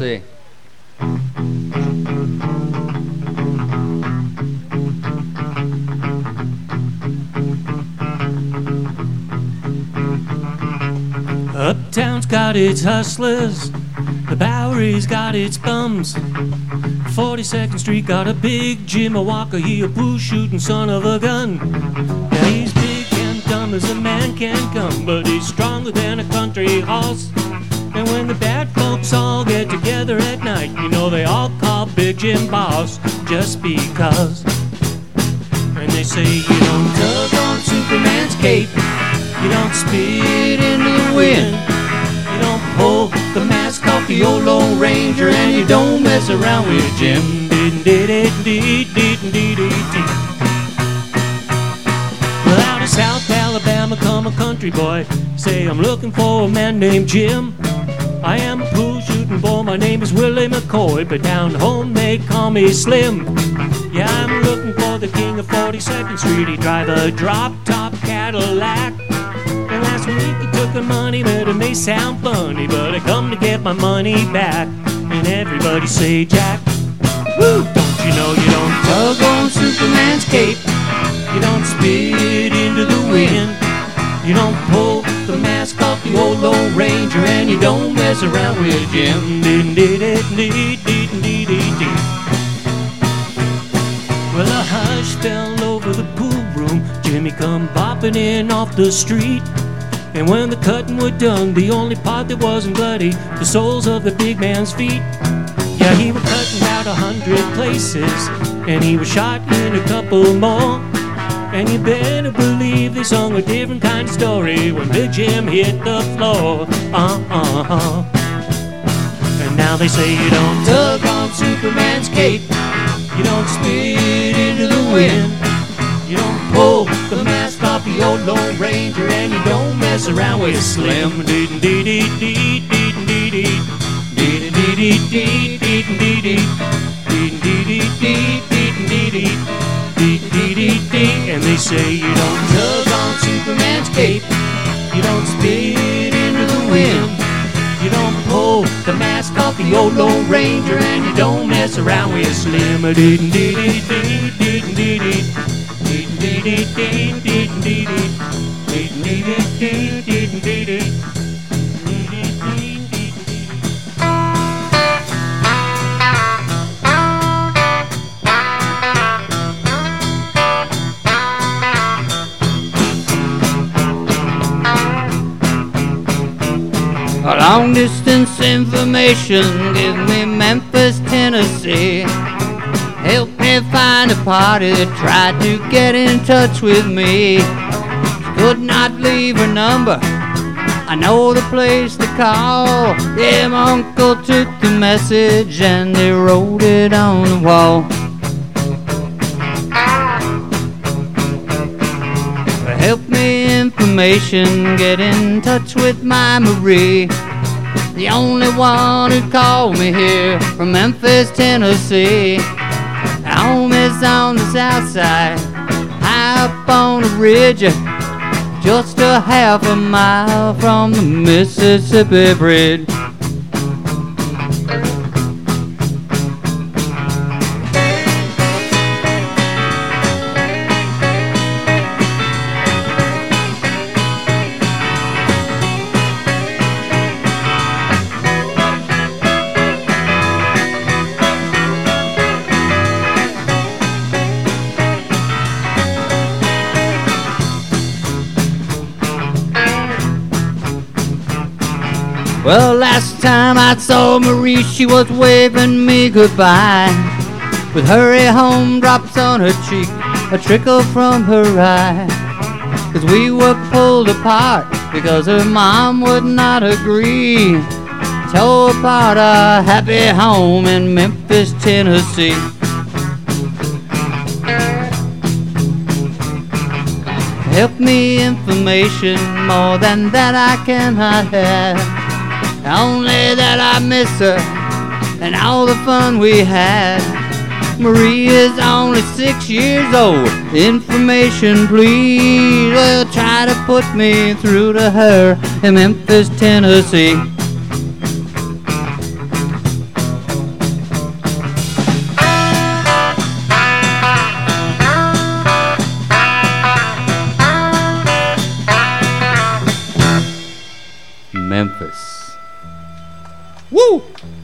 Tennessee. Uptown's got its hustlers, the Bowery's got its bums. 42nd Street got a big Jimmy Walker, he a poo shooting son of a gun. Yeah, he's big and dumb as a man can come, but he's stronger than a country horse. And when the bad folks all get together at night, you know they all call Big Jim boss, just because. And they say you don't tug on Superman's cape, you don't spit into the wind, you don't pull the mask off the old Lone Ranger, and you don't mess around with Jim. Well, out of South Alabama come a country boy, say I'm looking for a man named Jim. I am a pool shooting boy, my name is Willie McCoy, but down home they call me Slim. Yeah, I'm looking for the king of 42nd Street, he drive a drop-top Cadillac. And last week he took the money, but it may sound funny, but I come to get my money back. And everybody say, Jack, woo! Don't you know you don't tug on Superman's cape, you don't spit into the wind, you don't pull the mask off the old Lone Ranger, and you don't mess around with Jim. Well, a hush fell over the pool room, Jimmy come bopping in off the street. And when the cutting was done, the only part that wasn't bloody, the soles of the big man's feet. Yeah, he was cutting about 100 places, and he was shot in a couple more. And you better believe they sung a different kind of story when Big Jim hit the floor. And now they say you don't tug on Superman's cape, you don't spit into the wind, you don't pull the mask off the old Lone Ranger, and you don't mess around with Slim. And they say you don't tug on Superman's cape, you don't spit into the wind, you don't pull the mask off the old Lone Ranger, and you don't mess around with Slim. Long distance information, give me Memphis, Tennessee. Help me find a party that tried to get in touch with me. Could not leave her number, I know the place to call. Yeah, my uncle took the message and they wrote it on the wall. Help me information, get in touch with my Marie, the only one who called me here from Memphis, Tennessee. Home is on the south side, high up on a ridge, just a half a mile from the Mississippi Bridge. Well, last time I saw Marie, she was waving me goodbye. With hurry home drops on her cheek, a trickle from her eye. 'Cause we were pulled apart because her mom would not agree. Tore apart our happy home in Memphis, Tennessee. Help me information, more than that I cannot have. Only that I miss her and all the fun we had. Marie is only 6 years old. Information, please. Well, try to put me through to her in Memphis, Tennessee. Memphis. Woo!